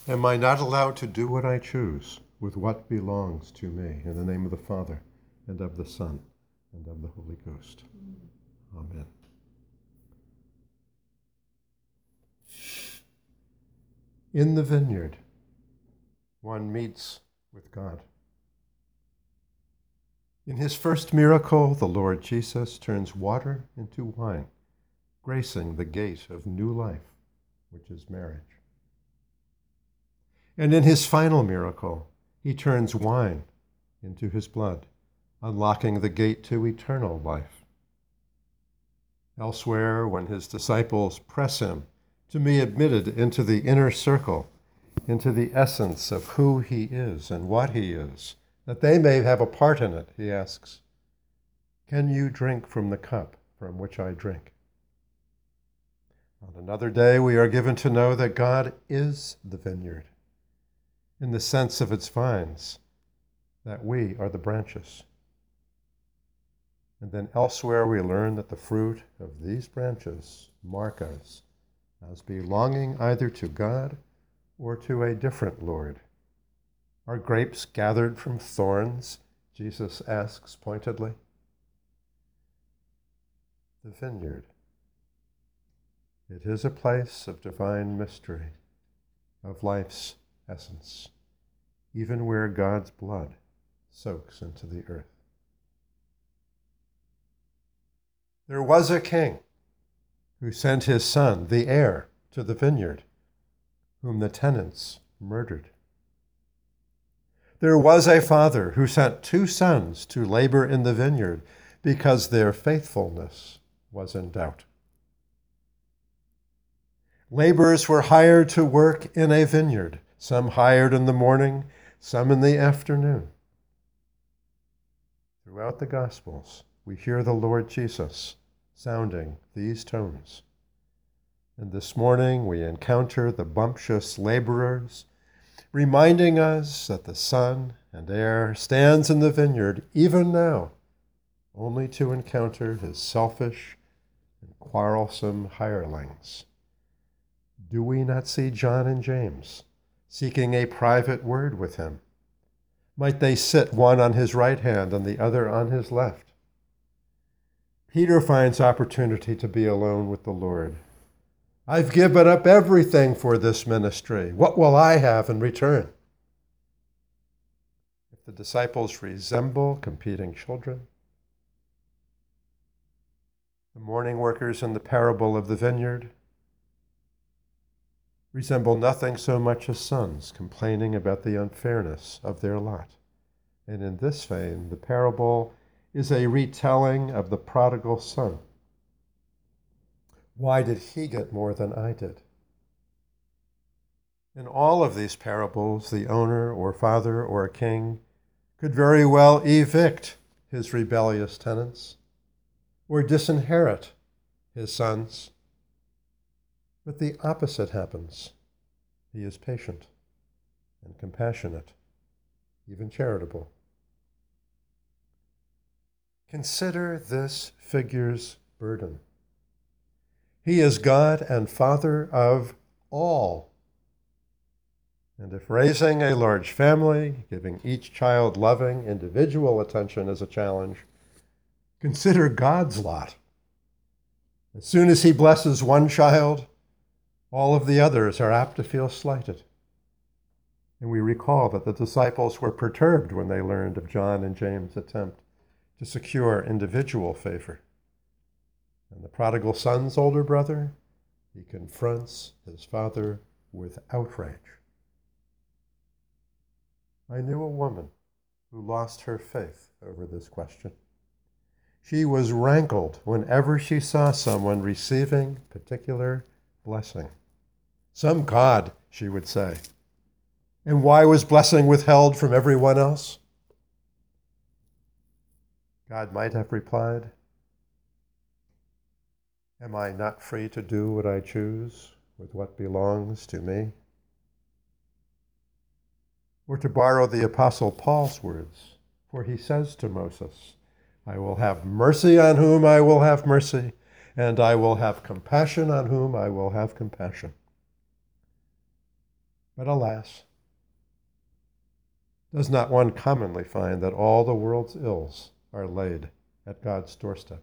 Am I not allowed to do what I choose with what belongs to me? In the name of the Father, and of the Son, and of the Holy Ghost. Amen. In the vineyard, one meets with God. In his first miracle, the Lord Jesus turns water into wine, gracing the gate of new life, which is marriage. And in his final miracle, he turns wine into his blood, unlocking the gate to eternal life. Elsewhere, when his disciples press him to be admitted into the inner circle, into the essence of who he is and what he is, that they may have a part in it, he asks, "Can you drink from the cup from which I drink?" On another day, we are given to know that God is the vineyard, in the sense of its vines, that we are the branches. And then elsewhere, we learn that the fruit of these branches mark us as belonging either to God or to a different Lord. Are grapes gathered from thorns? Jesus asks pointedly. The vineyard. It is a place of divine mystery, of life's essence, even where God's blood soaks into the earth. There was a king who sent his son, the heir, to the vineyard, whom the tenants murdered. There was a father who sent 2 sons to labor in the vineyard because their faithfulness was in doubt. Laborers were hired to work in a vineyard, some hired in the morning, some in the afternoon. Throughout the Gospels, we hear the Lord Jesus sounding these tones. And this morning we encounter the bumptious laborers, reminding us that the Son and heir stands in the vineyard even now, only to encounter his selfish and quarrelsome hirelings. Do we not see John and James seeking a private word with him? Might they sit one on his right hand and the other on his left? Peter finds opportunity to be alone with the Lord. "I've given up everything for this ministry. What will I have in return?" If the disciples resemble competing children, the morning workers in the parable of the vineyard resemble nothing so much as sons complaining about the unfairness of their lot. And in this vein, the parable is a retelling of the prodigal son. Why did he get more than I did? In all of these parables, the owner or father or king could very well evict his rebellious tenants or disinherit his sons. But the opposite happens. He is patient and compassionate, even charitable. Consider this figure's burden. He is God and Father of all. And if raising a large family, giving each child loving, individual attention is a challenge, consider God's lot. As soon as he blesses one child, all of the others are apt to feel slighted. And we recall that the disciples were perturbed when they learned of John and James' attempt to secure individual favor. And the prodigal son's older brother, he confronts his father with outrage. I knew a woman who lost her faith over this question. She was rankled whenever she saw someone receiving particular blessing. Some God, she would say. And why was blessing withheld from everyone else? God might have replied, "Am I not free to do what I choose with what belongs to me?" Or to borrow the Apostle Paul's words, for he says to Moses, "I will have mercy on whom I will have mercy, and I will have compassion on whom I will have compassion." But alas, does not one commonly find that all the world's ills are laid at God's doorstep?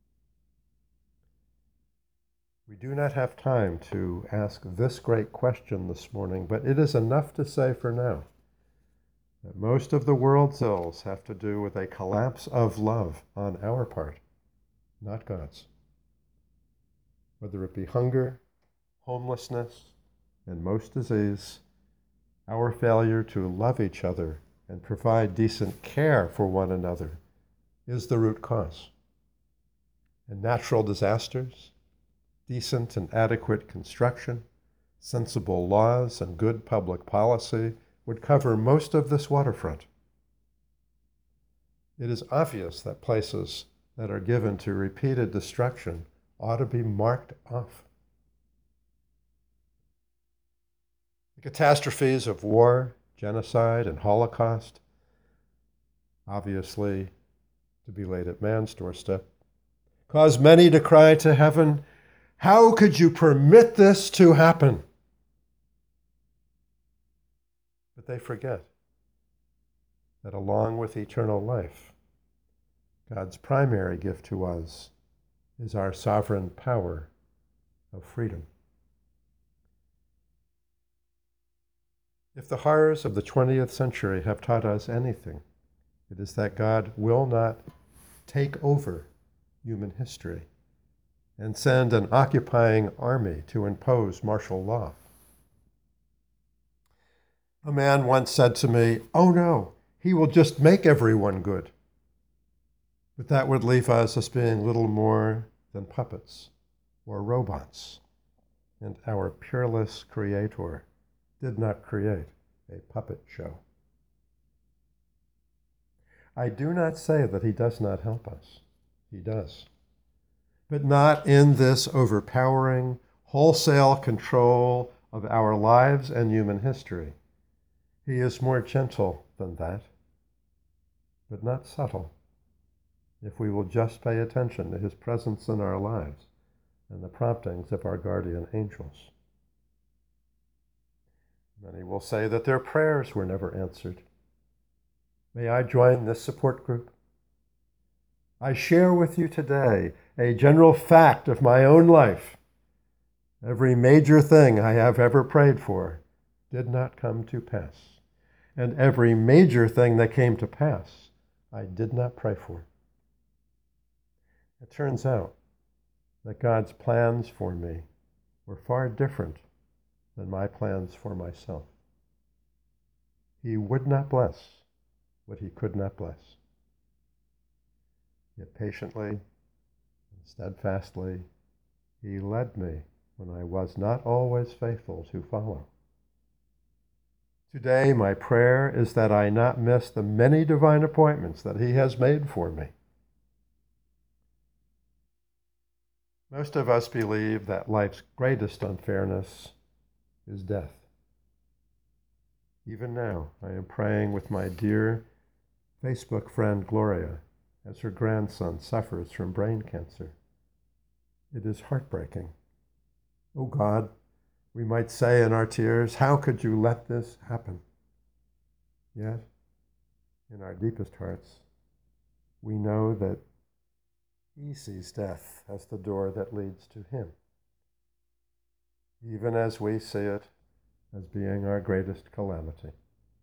We do not have time to ask this great question this morning, but it is enough to say for now that most of the world's ills have to do with a collapse of love on our part, not God's. Whether it be hunger, homelessness, and most disease, our failure to love each other and provide decent care for one another is the root cause. And natural disasters, decent and adequate construction, sensible laws, and good public policy would cover most of this waterfront. It is obvious that places that are given to repeated destruction ought to be marked off. The catastrophes of war, genocide, and Holocaust, obviously to be laid at man's doorstep, cause many to cry to heaven, "How could you permit this to happen?" But they forget that along with eternal life, God's primary gift to us is our sovereign power of freedom. If the horrors of the 20th century have taught us anything, it is that God will not take over human history and send an occupying army to impose martial law. A man once said to me, "Oh no, he will just make everyone good." But that would leave us as being little more than puppets or robots, and our peerless Creator did not create a puppet show. I do not say that he does not help us. He does. But not in this overpowering, wholesale control of our lives and human history. He is more gentle than that, but not subtle, if we will just pay attention to his presence in our lives and the promptings of our guardian angels. Many will say that their prayers were never answered. May I join this support group? I share with you today a general fact of my own life. Every major thing I have ever prayed for did not come to pass. And every major thing that came to pass, I did not pray for. It turns out that God's plans for me were far different than my plans for myself. He would not bless what he could not bless. Yet patiently and steadfastly, he led me when I was not always faithful to follow. Today, my prayer is that I not miss the many divine appointments that he has made for me. Most of us believe that life's greatest unfairness is death. Even now, I am praying with my dear Facebook friend Gloria as her grandson suffers from brain cancer. It is heartbreaking. Oh God, we might say in our tears, how could you let this happen? Yet, in our deepest hearts, we know that he sees death as the door that leads to him, even as we see it as being our greatest calamity.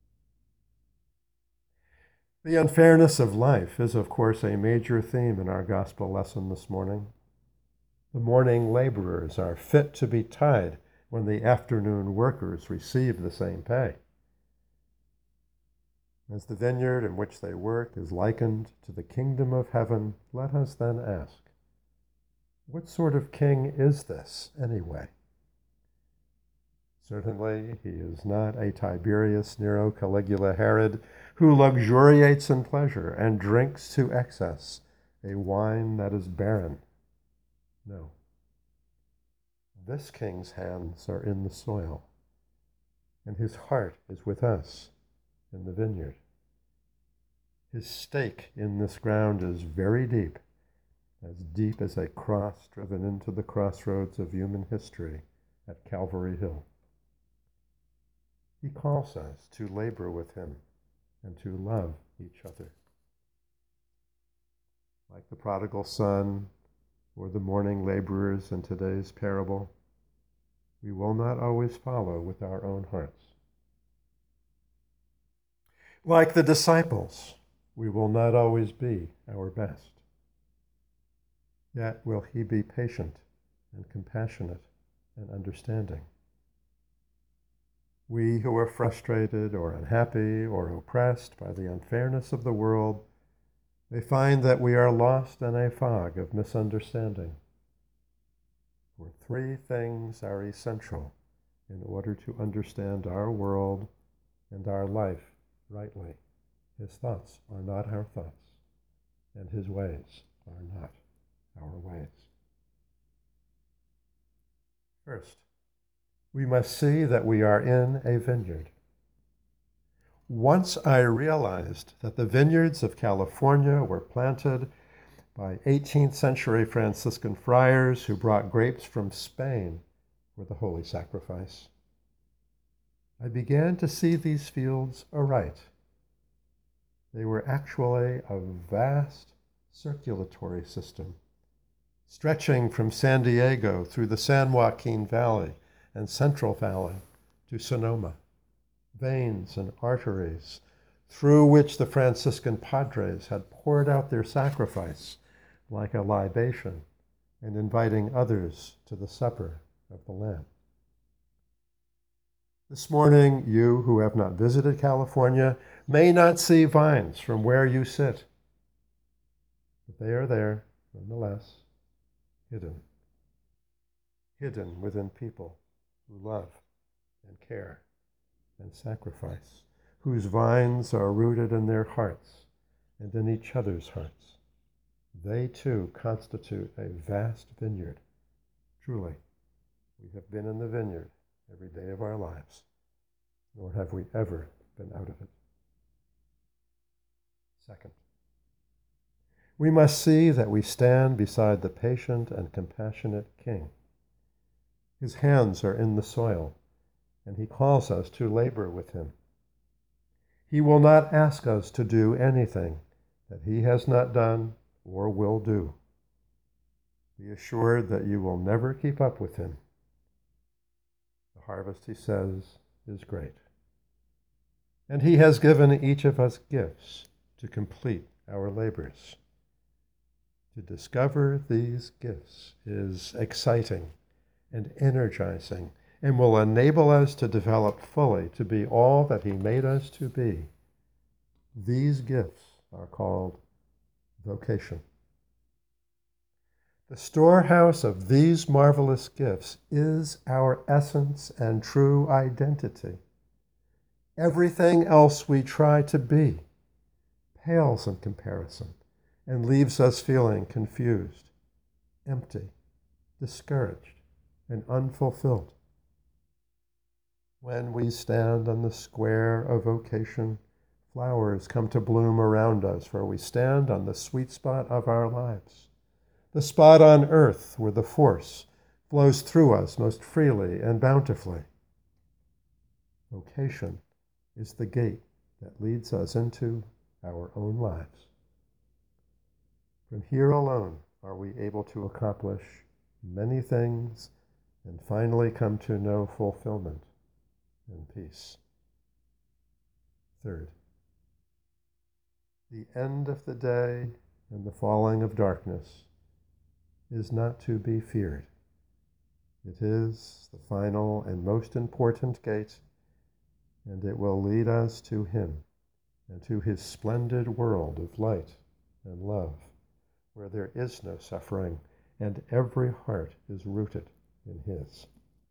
The unfairness of life is, of course, a major theme in our gospel lesson this morning. The morning laborers are fit to be tied when the afternoon workers receive the same pay. As the vineyard in which they work is likened to the kingdom of heaven, let us then ask, what sort of king is this anyway? Certainly, he is not a Tiberius, Nero, Caligula, Herod, who luxuriates in pleasure and drinks to excess a wine that is barren. No. This king's hands are in the soil, and his heart is with us in the vineyard. His stake in this ground is very deep as a cross driven into the crossroads of human history at Calvary Hill. He calls us to labor with him and to love each other. Like the prodigal son or the mourning laborers in today's parable, we will not always follow with our own hearts. Like the disciples, we will not always be our best. Yet will he be patient and compassionate and understanding. We who are frustrated or unhappy or oppressed by the unfairness of the world may find that we are lost in a fog of misunderstanding. For three things are essential in order to understand our world and our life rightly. His thoughts are not our thoughts, and his ways are not our ways. First, we must see that we are in a vineyard. Once I realized that the vineyards of California were planted by 18th century Franciscan friars who brought grapes from Spain for the Holy Sacrifice, I began to see these fields aright. They were actually a vast circulatory system, stretching from San Diego through the San Joaquin Valley and Central Valley to Sonoma, veins and arteries through which the Franciscan padres had poured out their sacrifice like a libation and inviting others to the supper of the Lamb. This morning, you who have not visited California may not see vines from where you sit, but they are there nonetheless, hidden within people who love and care and sacrifice, whose vines are rooted in their hearts and in each other's hearts. They too constitute a vast vineyard. Truly, we have been in the vineyard every day of our lives, nor have we ever been out of it. Second, we must see that we stand beside the patient and compassionate King. His hands are in the soil, and he calls us to labor with him. He will not ask us to do anything that he has not done or will do. Be assured that you will never keep up with him. The harvest, he says, is great. And he has given each of us gifts to complete our labors. To discover these gifts is exciting and energizing and will enable us to develop fully to be all that he made us to be. These gifts are called vocation. The storehouse of these marvelous gifts is our essence and true identity. Everything else we try to be pales in comparison and leaves us feeling confused, empty, discouraged, and unfulfilled. When we stand on the square of vocation, flowers come to bloom around us, for we stand on the sweet spot of our lives, the spot on earth where the force flows through us most freely and bountifully. Vocation is the gate that leads us into our own lives. From here alone are we able to accomplish many things and finally come to know fulfillment and peace. Third, the end of the day and the falling of darkness is not to be feared. It is the final and most important gate, and it will lead us to him and to his splendid world of light and love, where there is no suffering and every heart is rooted in his.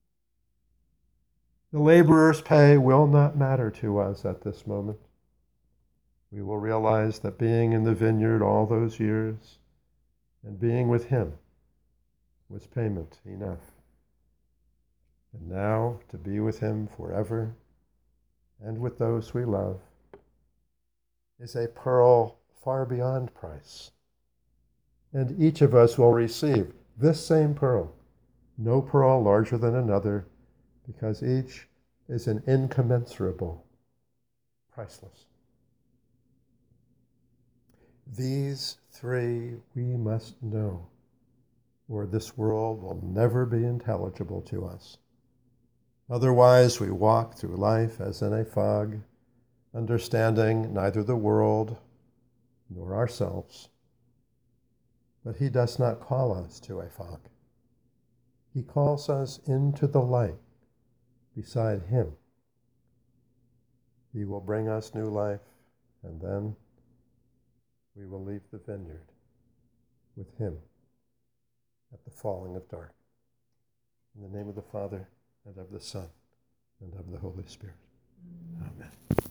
The laborer's pay will not matter to us at this moment. We will realize that being in the vineyard all those years and being with him was payment enough. And now to be with him forever and with those we love is a pearl far beyond price. And each of us will receive this same pearl, no pearl larger than another, because each is an incommensurable, priceless. These three we must know, or this world will never be intelligible to us. Otherwise, we walk through life as in a fog, understanding neither the world nor ourselves. But he does not call us to a fog. He calls us into the light beside him. He will bring us new life, and then we will leave the vineyard with him at the falling of dark. In the name of the Father, and of the Son, and of the Holy Spirit. Amen.